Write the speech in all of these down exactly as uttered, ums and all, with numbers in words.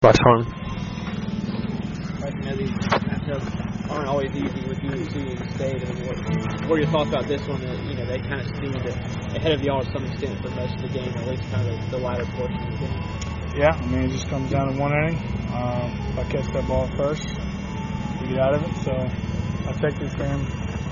Bryce Harlan. Like, you know, these matchups aren't always easy with U S C and State. I mean, what, what are your thoughts about this one? That, you know, they kind of seemed ahead of y'all to some extent for most of the game, or at least kind of the, the latter portion of the game. Yeah, I mean, it just comes down to one inning. Um, if I catch that ball first, we get out of it. So I take the blame.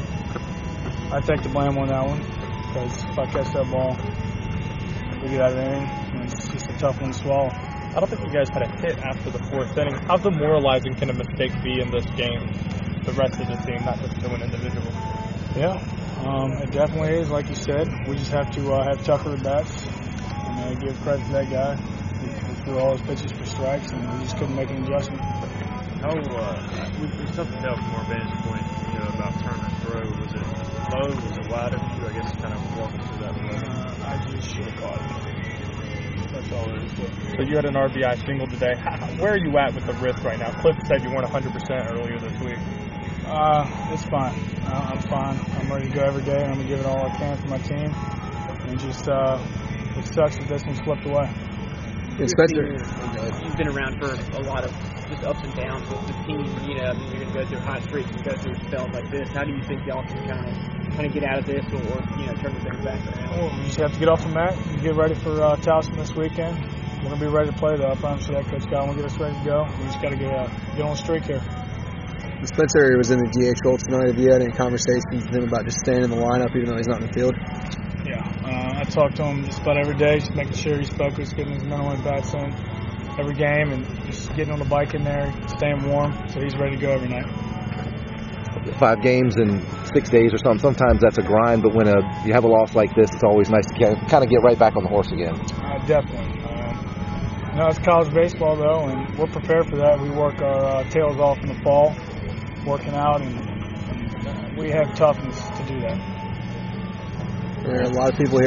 I take the blame on that one because if I catch that ball, we get out of the inning. And it's just a tough one to swallow. I don't think you guys had a hit after the fourth inning. How demoralizing can a mistake be in this game? The rest of the team, not just to an individual. Yeah, um, it definitely is. Like you said, we just have to uh, have tougher at bats and uh, give credit to that guy. He, he threw all his pitches for strikes, and we just couldn't make an adjustment. How uh, we, we tough to tell from our vantage point, you know, about turn and throw. Was it low? Was it wide of you? I guess kind of walking through that way. Uh, I just should have caught it. That's all there is to it. So you had an R B I single today. How, where are you at with the wrist right now? Cliff said you weren't one hundred percent earlier this week. Uh, it's fine. Uh, I'm fine. I'm ready to go every day, and I'm going to give it all I can for my team. And just, uh, it sucks that this one slipped away. Spencer, you've been around for a lot of just ups and downs with the team. You know, I mean, you're going to go through hot streaks and go through spells like this. How do you think y'all can kind of kind of get out of this, or, or you know, turn the things back around? Well, we just have to get off the mat and get ready for uh, Towson this weekend. We're going to be ready to play, though. I promise you that, Coach Godwin will get us ready to go. We just got to get uh, get on a streak here. Spencer was in the D H role tonight. Have you had any conversations with him about just staying in the lineup even though he's not in the field? Yeah, uh, I talk to him just about every day, just making sure he's focused, getting his mental impacts in every game, and just getting on the bike in there, staying warm, so he's ready to go every night. Five games in six days or something, sometimes that's a grind, but when a, you have a loss like this, it's always nice to kind of get right back on the horse again. Uh, definitely. Uh, you know, it's college baseball, though, and we're prepared for that. We work our uh, tails off in the fall, working out, and we have toughness to do that. There are a lot of people here